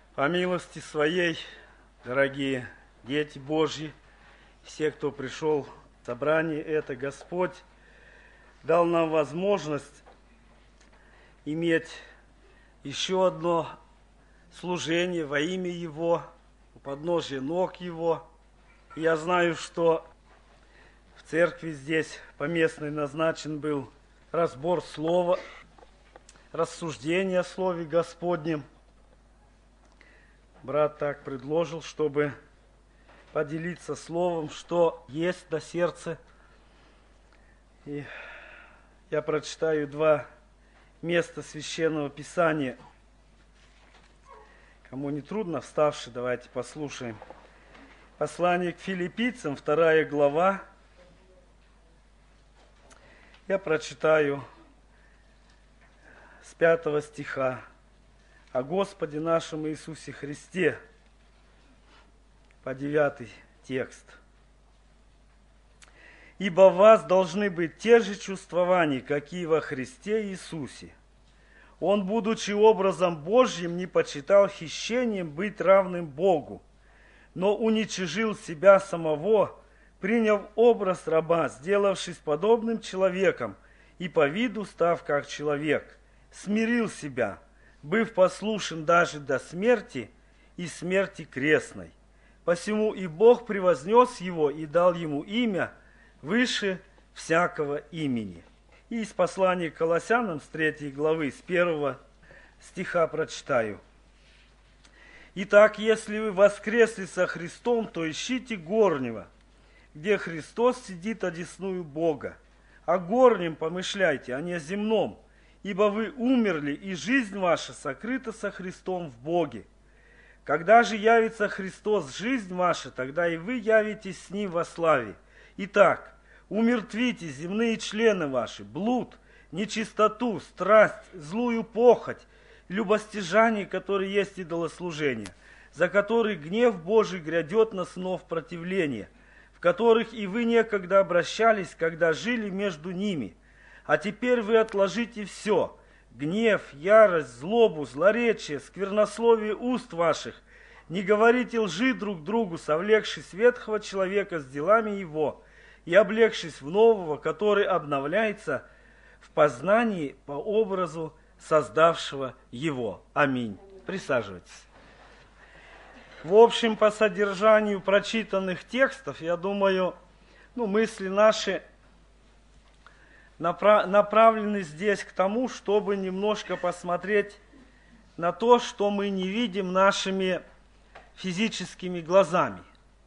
По милости Своей, дорогие дети Божьи, все, кто пришел в собрание это, Господь дал нам возможность иметь еще одно служение во имя Его, у подножия ног Его. И я знаю, что в церкви здесь поместный назначен был разбор слова, рассуждение о Слове Господнем. Брат так предложил, чтобы поделиться словом, что есть на сердце. И я прочитаю два места Священного Писания. Кому не трудно, вставши, давайте послушаем. Послание к Филиппийцам, 2 глава. Я прочитаю с 5 стиха. О Господе нашем Иисусе Христе, по 9 текст. «Ибо в вас должны быть те же чувствования, какие во Христе Иисусе. Он, будучи образом Божьим, не почитал хищением быть равным Богу, но уничижил себя самого, приняв образ раба, сделавшись подобным человеком, и по виду став как человек, смирил себя, быв послушен даже до смерти и смерти крестной. Посему и Бог превознес его и дал ему имя выше всякого имени». И из послания к Колоссянам с 3 главы, с 1 стиха прочитаю. «Итак, если вы воскресли со Христом, то ищите горнего, где Христос сидит одесную Бога. О горнем помышляйте, а не о земном, ибо вы умерли, и жизнь ваша сокрыта со Христом в Боге. Когда же явится Христос, жизнь ваша, тогда и вы явитесь с Ним во славе. Итак, умертвите земные члены ваши, блуд, нечистоту, страсть, злую похоть, любостяжание, которые есть идолослужение, за которые гнев Божий грядет на сынов противления, в которых и вы некогда обращались, когда жили между ними. А теперь вы отложите все: гнев, ярость, злобу, злоречие, сквернословие уст ваших. Не говорите лжи друг другу, совлекшись ветхого человека с делами его, и облегшись в нового, который обновляется в познании по образу создавшего его. Аминь. Присаживайтесь. В общем, по содержанию прочитанных текстов, я думаю, мысли наши направлены здесь к тому, чтобы немножко посмотреть на то, что мы не видим нашими физическими глазами.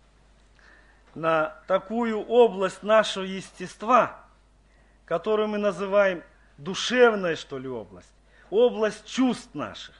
На такую область нашего естества, которую мы называем душевная, область, область чувств наших.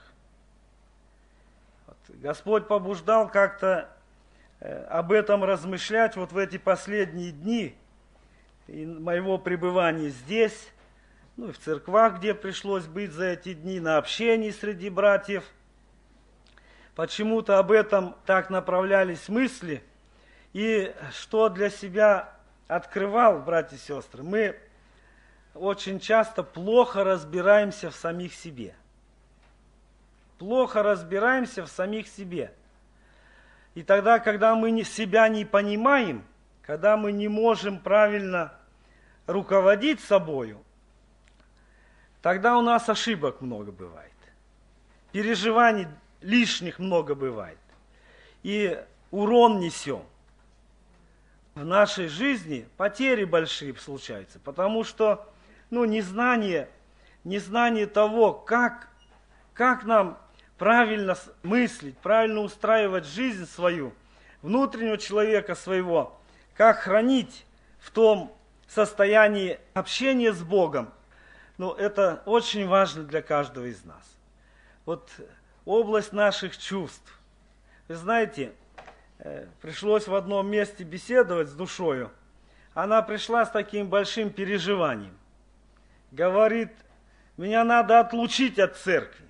Господь побуждал как-то об этом размышлять в эти последние дни моего пребывания здесь, и в церквах, где пришлось быть за эти дни, на общении среди братьев. Почему-то об этом так направлялись мысли. И что для себя открывал, братья и сестры, мы очень часто плохо разбираемся в самих себе. Плохо разбираемся в самих себе. И тогда, когда мы себя не понимаем, когда мы не можем правильно руководить собою, тогда у нас ошибок много бывает. Переживаний лишних много бывает. И урон несем. В нашей жизни потери большие случаются, потому что незнание того, как нам правильно мыслить, правильно устраивать жизнь свою, внутреннего человека своего, как хранить в том состоянии общения с Богом. Это очень важно для каждого из нас. Область наших чувств. Вы знаете, пришлось в одном месте беседовать с душою. Она пришла с таким большим переживанием. Говорит, меня надо отлучить от церкви.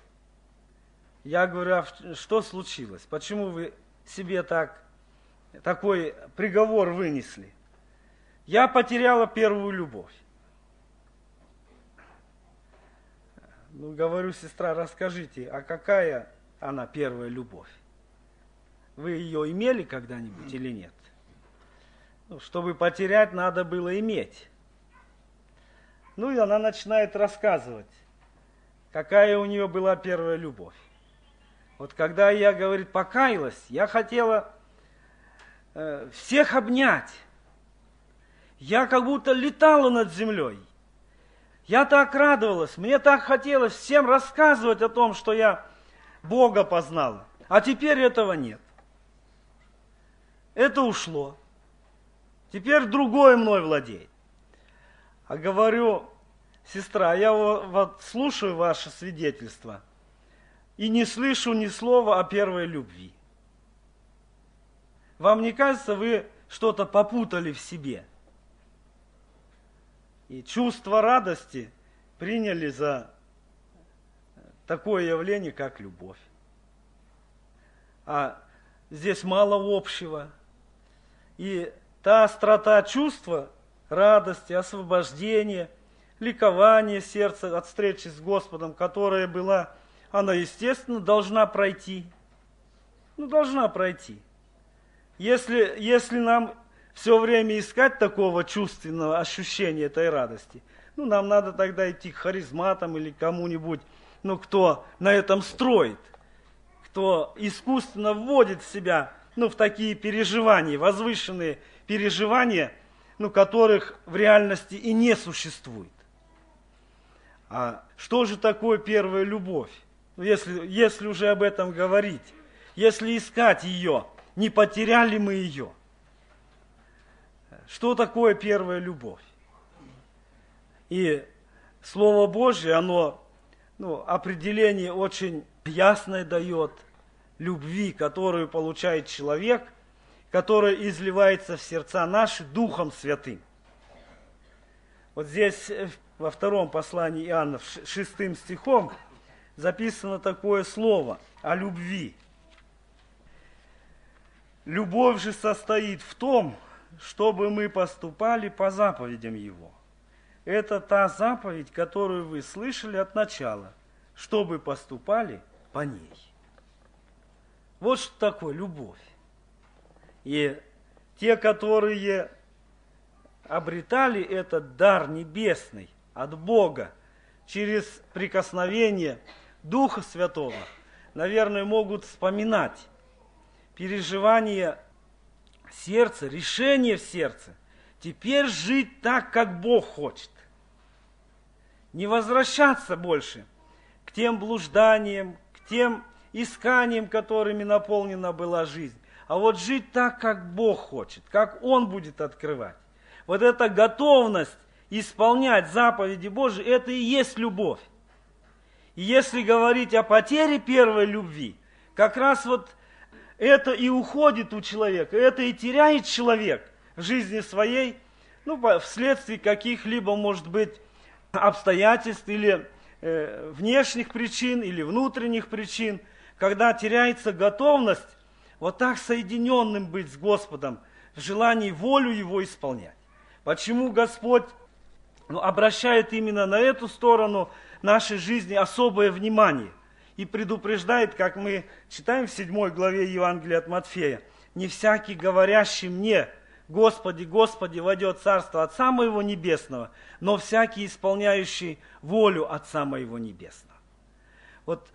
Я говорю, а что случилось? Почему вы себе такой приговор вынесли? Я потеряла первую любовь. Говорю, сестра, расскажите, а она первая любовь? Вы ее имели когда-нибудь или нет? Ну, чтобы потерять, надо было иметь. Ну и она начинает рассказывать, какая у нее была первая любовь. Вот когда я, говорит, покаялась, я хотела всех обнять. Я как будто летала над землей. Я так радовалась, мне так хотелось всем рассказывать о том, что я Бога познала. А теперь этого нет. Это ушло. Теперь другой мной владеет. А говорю, сестра, я вот слушаю ваше свидетельство и не слышу ни слова о первой любви. Вам не кажется, вы что-то попутали в себе? И чувство радости приняли за такое явление, как любовь. А здесь мало общего. И та острота чувства, радости, освобождения, ликования сердца от встречи с Господом, которая была, она, естественно, должна пройти. Ну, должна пройти. Если нам все время искать такого чувственного ощущения этой радости, ну, нам надо тогда идти к харизматам или кому-нибудь, ну, кто на этом строит, кто искусственно вводит себя, ну, в такие переживания, возвышенные переживания, ну, которых в реальности и не существует. А что же такое первая любовь? Ну, если уже об этом говорить, если искать ее, не потеряли мы ее. Что такое первая любовь? И Слово Божье, оно определение очень ясное дает любви, которую получает человек, которая изливается в сердца наши Духом Святым. Вот здесь во втором послании Иоанна, 6 стихом, записано такое слово о любви. Любовь же состоит в том, чтобы мы поступали по заповедям Его. Это та заповедь, которую вы слышали от начала, чтобы поступали по ней. Вот что такое любовь. И те, которые обретали этот дар небесный от Бога через прикосновение Духа Святого, наверное, могут вспоминать переживание сердца, решение в сердце. Теперь жить так, как Бог хочет. Не возвращаться больше к тем блужданиям, к тем исканиям, которыми наполнена была жизнь. А вот жить так, как Бог хочет, как Он будет открывать. Вот эта готовность исполнять заповеди Божьи, это и есть любовь. И если говорить о потере первой любви, как раз вот это и уходит у человека, это и теряет человек в жизни своей, вследствие каких-либо, может быть, обстоятельств или внешних причин, или внутренних причин, когда теряется готовность вот так соединенным быть с Господом, в желании волю Его исполнять. Почему Господь обращает именно на эту сторону нашей жизни особое внимание и предупреждает, как мы читаем в 7 главе Евангелия от Матфея: «Не всякий, говорящий мне: Господи, Господи, войдет Царство Отца Моего Небесного, но всякий, исполняющий волю Отца Моего Небесного». Вот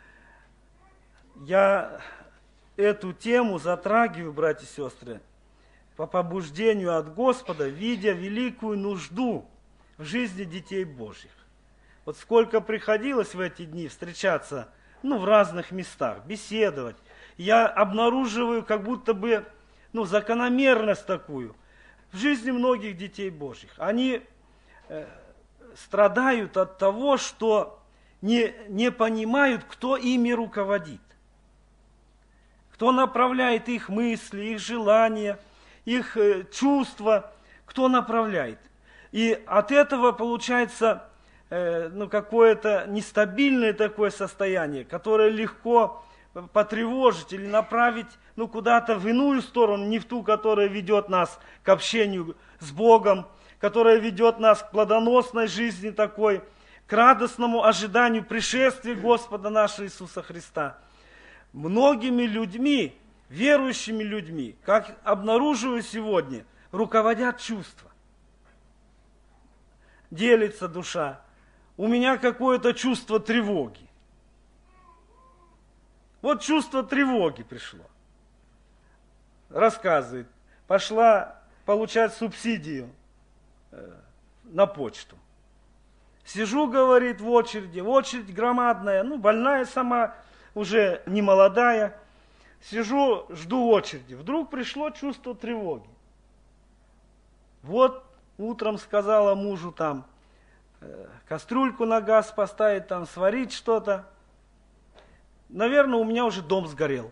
я эту тему затрагиваю, братья и сестры, по побуждению от Господа, видя великую нужду в жизни детей Божьих. Вот сколько приходилось в эти дни встречаться, в разных местах, беседовать, я обнаруживаю как будто бы, закономерность такую в жизни многих детей Божьих. Они страдают от того, что не понимают, кто ими руководит, кто направляет их мысли, их желания, их чувства, кто направляет. И от этого получается какое-то нестабильное такое состояние, которое легко потревожить или направить куда-то в иную сторону, не в ту, которая ведет нас к общению с Богом, которая ведет нас к плодоносной жизни такой, к радостному ожиданию пришествия Господа нашего Иисуса Христа. многими людьми, верующими людьми, как обнаруживаю сегодня, руководят чувства. Делится душа. У меня какое-то чувство тревоги. Вот чувство тревоги пришло. Рассказывает. Пошла получать субсидию на почту. Сижу, говорит, в очередь громадная, больная сама, уже не молодая. Сижу, жду очереди. Вдруг пришло чувство тревоги. Вот утром сказала мужу там, кастрюльку на газ поставить, там сварить что-то. Наверное, у меня уже дом сгорел.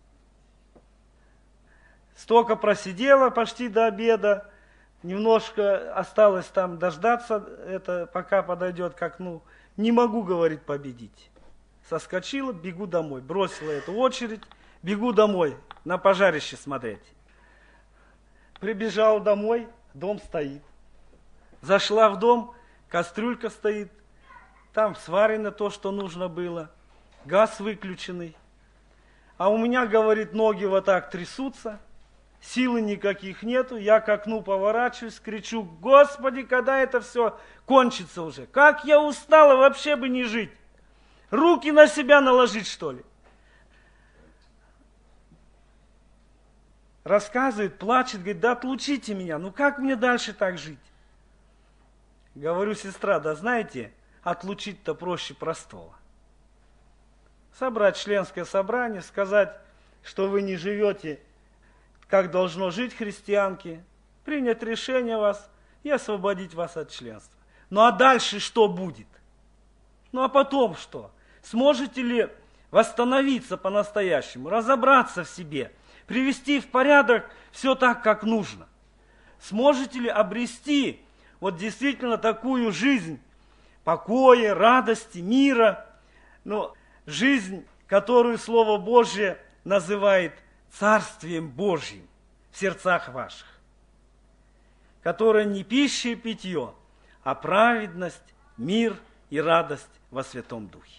Столько просидела почти до обеда. Немножко осталось там дождаться, это пока подойдет к окну. Не могу, говорит, победить. Соскочила, бегу домой. Бросила эту очередь, бегу домой, на пожарище смотреть. Прибежала домой, дом стоит. Зашла в дом, кастрюлька стоит. Там сварено то, что нужно было. Газ выключенный. А у меня, говорит, ноги вот так трясутся. Силы никаких нету, я к окну поворачиваюсь, кричу: Господи, когда это все кончится уже? Как я устала, вообще бы не жить. Руки на себя наложить, что ли? Рассказывает, плачет, говорит: да отлучите меня, как мне дальше так жить? Говорю: сестра, да знаете, отлучить-то проще простого. Собрать членское собрание, сказать, что вы не живете, как должно жить христианки, принять решение вас и освободить вас от членства. А дальше что будет? А потом что? Сможете ли восстановиться по-настоящему, разобраться в себе, привести в порядок все так, как нужно? Сможете ли обрести вот действительно такую жизнь покоя, радости, мира, жизнь, которую Слово Божье называет Царствием Божьим в сердцах ваших, которое не пища и питье, а праведность, мир и радость во Святом Духе.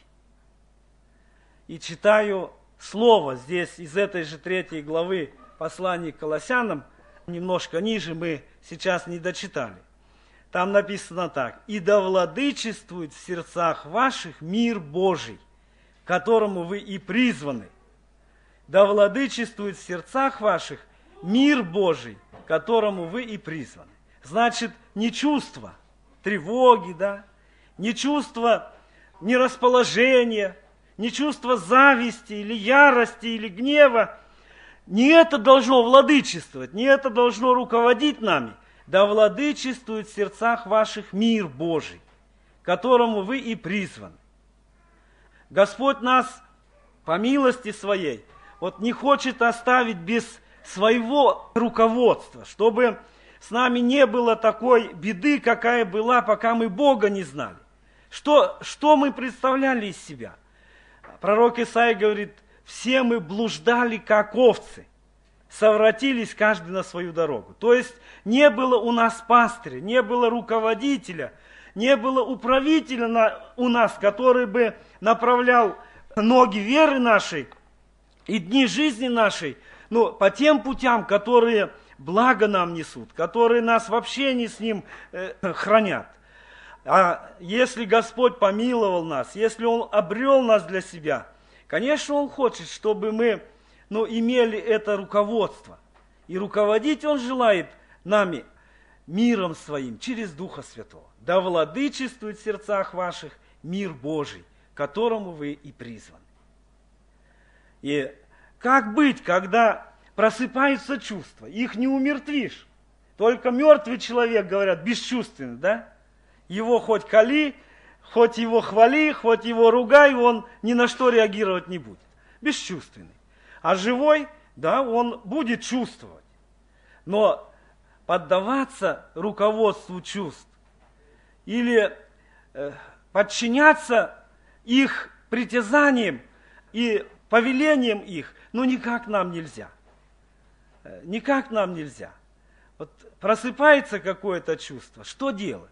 И читаю слово здесь из этой же 3 главы послания к Колоссянам, немножко ниже, мы сейчас не дочитали. Там написано так: «И да владычествует в сердцах ваших мир Божий, к которому вы и призваны». Да владычествует в сердцах ваших мир Божий, к которому вы и призваны. Значит, не чувство тревоги, не чувство нерасположения, не чувство зависти или ярости или гнева. Не это должно владычествовать, не это должно руководить нами. Да владычествует в сердцах ваших мир Божий, к которому вы и призваны. Господь нас по милости своей не хочет оставить без своего руководства, чтобы с нами не было такой беды, какая была, пока мы Бога не знали. Что мы представляли из себя? Пророк Исаия говорит: все мы блуждали, как овцы, совратились каждый на свою дорогу. То есть не было у нас пастыря, не было руководителя, не было управителя у нас, который бы направлял ноги веры нашей и дни жизни нашей, по тем путям, которые благо нам несут, которые нас в общении с Ним хранят. А если Господь помиловал нас, если Он обрел нас для себя, конечно, Он хочет, чтобы мы имели это руководство. И руководить Он желает нами миром Своим через Духа Святого. Да владычествует в сердцах ваших мир Божий, к которому вы и призваны. И как быть, когда просыпаются чувства? Их не умертвишь. Только мертвый человек, говорят, бесчувственный, да? Его хоть кали, хоть его хвали, хоть его ругай, он ни на что реагировать не будет. Бесчувственный. А живой, он будет чувствовать. Но поддаваться руководству чувств или подчиняться их притязаниям и повелением их, никак нам нельзя. Никак нам нельзя. Просыпается какое-то чувство, что делать?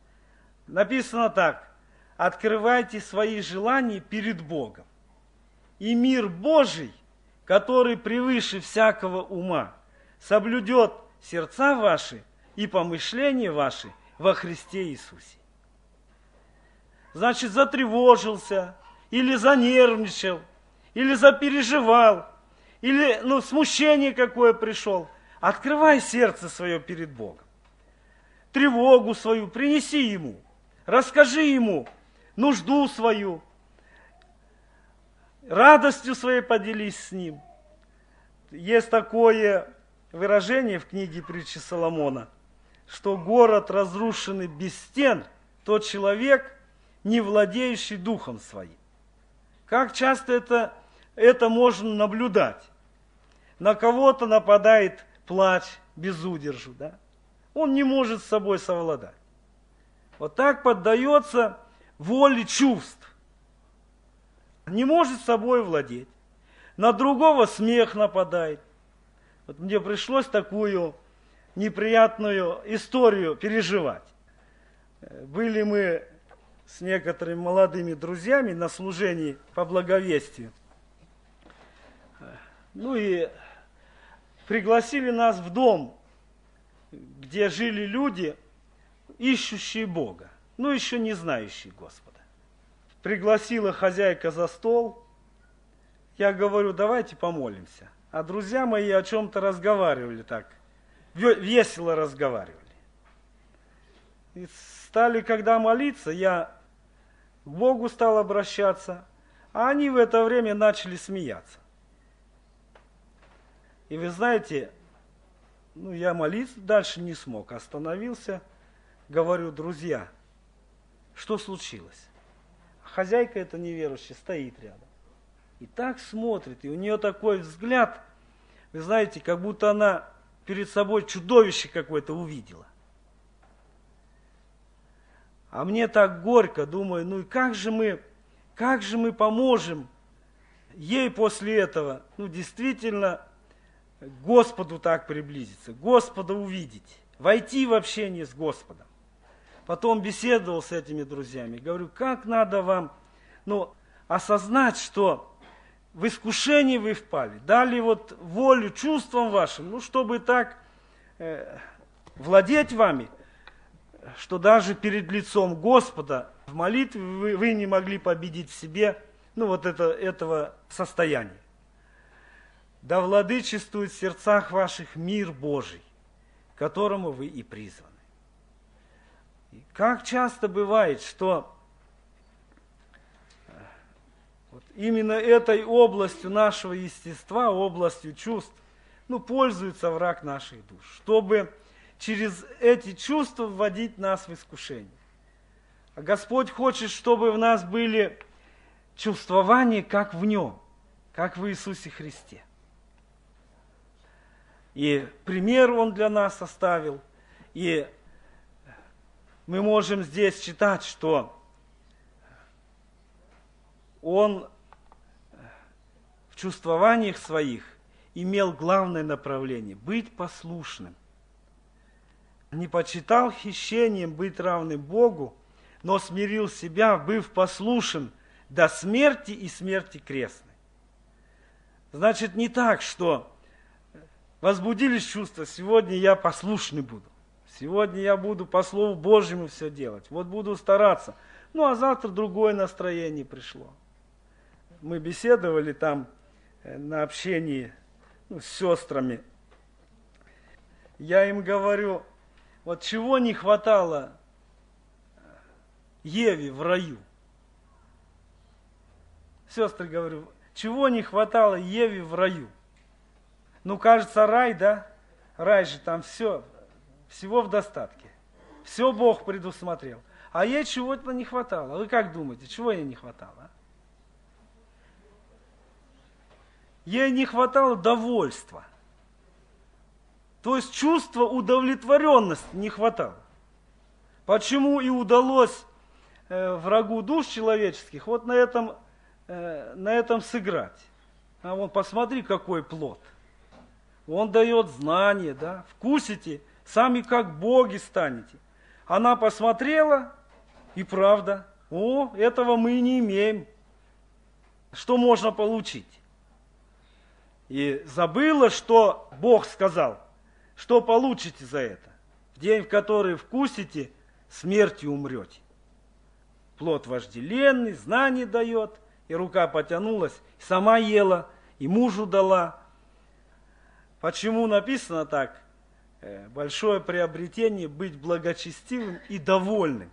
Написано так: открывайте свои желания перед Богом. и мир Божий, который превыше всякого ума, соблюдет сердца ваши и помышления ваши во Христе Иисусе. Значит, затревожился, или занервничал, или запереживал, или смущение какое пришло. Открывай сердце свое перед Богом. Тревогу свою принеси Ему. Расскажи Ему нужду свою. Радостью своей поделись с Ним. Есть такое выражение в книге притчи Соломона, что город, разрушенный без стен, тот человек, не владеющий духом своим. Как часто это можно наблюдать. На кого-то нападает плач без удержу, да? Он не может с собой совладать. Вот так поддается воле чувств. Не может собой владеть. На другого смех нападает. Вот мне пришлось такую неприятную историю переживать. Были мы с некоторыми молодыми друзьями на служении по благовестию. И пригласили нас в дом, где жили люди, ищущие Бога, еще не знающие Господа. Пригласила хозяйка за стол. Я говорю, давайте помолимся. А друзья мои о чем-то разговаривали так, весело разговаривали. И стали, когда молиться, я к Богу стал обращаться, а они в это время начали смеяться. И вы знаете, я молиться дальше не смог, остановился, говорю, друзья, что случилось? Хозяйка эта неверующая стоит рядом. И так смотрит, и у нее такой взгляд, вы знаете, как будто она перед собой чудовище какое-то увидела. А мне так горько, думаю, как же мы поможем ей после этого, действительно, к Господу так приблизиться, Господа увидеть, войти в общение с Господом. Потом беседовал с этими друзьями, говорю, как надо вам, осознать, что в искушение вы впали, дали волю чувствам вашим, чтобы так владеть вами, что даже перед лицом Господа в молитве вы не могли победить в себе, этого состояния. Да владычествует в сердцах ваших мир Божий, к которому вы и призваны. И как часто бывает, что именно этой областью нашего естества, областью чувств, пользуется враг наших душ, чтобы через эти чувства вводить нас в искушение. А Господь хочет, чтобы в нас были чувствования, как в Нем, как в Иисусе Христе. И пример Он для нас оставил, и мы можем здесь читать, что Он в чувствованиях своих имел главное направление – быть послушным. Не почитал хищением быть равным Богу, но смирил себя, быв послушен до смерти и смерти крестной. Значит, не так, что возбудились чувства, сегодня я послушный буду. Сегодня я буду по Слову Божьему все делать. Буду стараться. А завтра другое настроение пришло. Мы беседовали там на общении с сестрами. Я им говорю, чего не хватало Еве в раю. Сестры, говорю, чего не хватало Еве в раю? Кажется, рай, да? Рай же там всего в достатке. Все Бог предусмотрел. А ей чего-то не хватало. Вы как думаете, чего ей не хватало? Ей не хватало довольства. То есть чувства удовлетворенности не хватало. Почему и удалось врагу душ человеческих на этом сыграть? А посмотри, какой плод. Он дает знания, да? Вкусите, сами как боги станете. Она посмотрела, и правда, этого мы и не имеем. что можно получить. И забыла, что Бог сказал, что получите за это. В день, в который вкусите, смертью умрете. Плод вожделенный, знание дает, и рука потянулась, и сама ела, и мужу дала. Почему написано так? Большое приобретение быть благочестивым и довольным.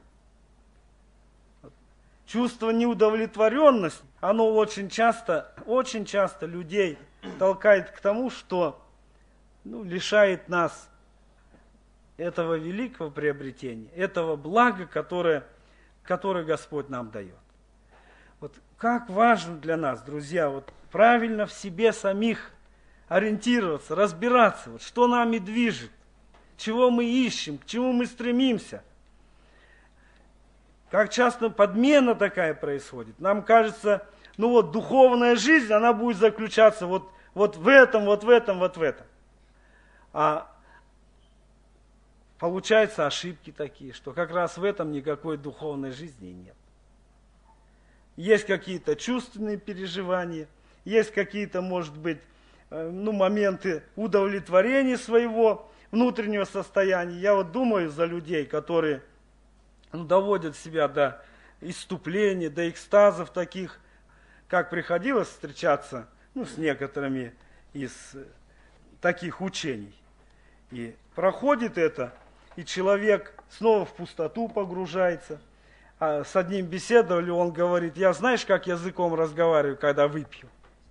Чувство неудовлетворенности, оно очень часто людей толкает к тому, что лишает нас этого великого приобретения, этого блага, которое Господь нам дает. Вот как важно для нас, друзья, вот правильно в себе самих ориентироваться, разбираться, вот что нами движет, чего мы ищем, к чему мы стремимся. Как часто подмена такая происходит. Нам кажется, духовная жизнь, она будет заключаться вот в этом. А получаются ошибки такие, что как раз в этом никакой духовной жизни нет. Есть какие-то чувственные переживания, есть какие-то, может быть, моменты удовлетворения своего внутреннего состояния. Я вот думаю за людей, которые доводят себя до исступления, до экстазов таких, как приходилось встречаться с некоторыми из таких учений. И проходит это, и человек снова в пустоту погружается. А с одним беседовали, он говорит: я знаешь, как языком разговариваю, когда выпью?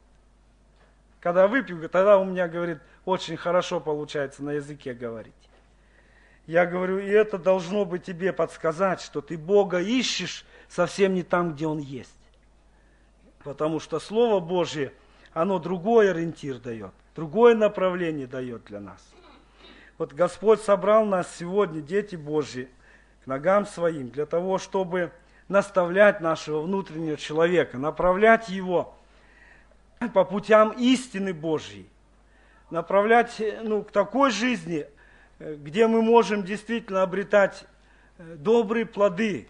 Когда выпью, тогда у меня, говорит, очень хорошо получается на языке говорить. Я говорю, и это должно бы тебе подсказать, что ты Бога ищешь совсем не там, где Он есть. Потому что Слово Божье, оно другой ориентир дает, другое направление дает для нас. Вот Господь собрал нас сегодня, дети Божьи, к ногам Своим, для того, чтобы наставлять нашего внутреннего человека, направлять его по путям истины Божьей, направлять к такой жизни, где мы можем действительно обретать добрые плоды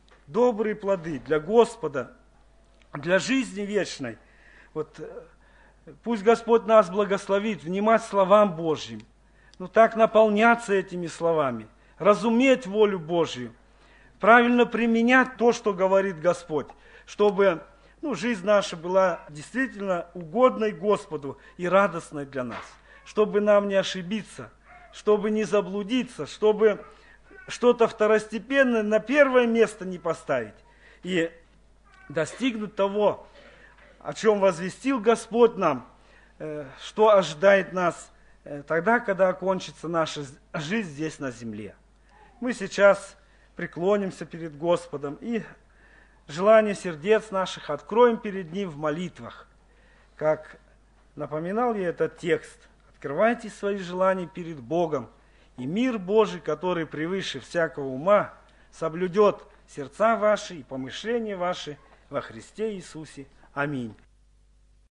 для Господа, для жизни вечной. Вот пусть Господь нас благословит, внимать словам Божьим, так наполняться этими словами, разуметь волю Божью, правильно применять то, что говорит Господь, чтобы жизнь наша была действительно угодной Господу и радостной для нас, чтобы нам не ошибиться, чтобы не заблудиться, чтобы что-то второстепенное на первое место не поставить и достигнуть того, о чем возвестил Господь нам, что ожидает нас тогда, когда окончится наша жизнь здесь на земле. Мы сейчас преклонимся перед Господом и желание сердец наших откроем перед Ним в молитвах. Как напоминал я этот текст, открывайте свои желания перед Богом, и мир Божий, который превыше всякого ума, соблюдет сердца ваши и помышления ваши во Христе Иисусе. Аминь.